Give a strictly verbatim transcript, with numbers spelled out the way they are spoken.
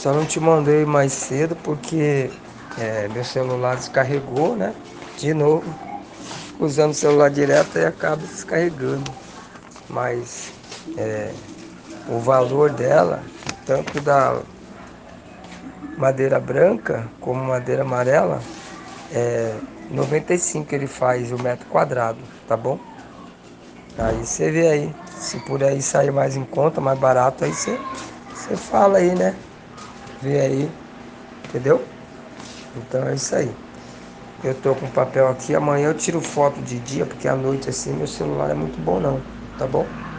só não te mandei mais cedo porque é, meu celular descarregou, né? De novo, usando o celular direto e acaba descarregando. Mas é, o valor dela, tanto da madeira branca como madeira amarela, é noventa e cinco ele faz o metro quadrado, tá bom? Aí você vê aí, se por aí sair mais em conta, mais barato, aí você, você fala aí, né? Vê aí, entendeu? Então é isso aí. Eu tô com papel aqui, amanhã eu tiro foto de dia, porque à noite assim meu celular é muito bom não, tá bom?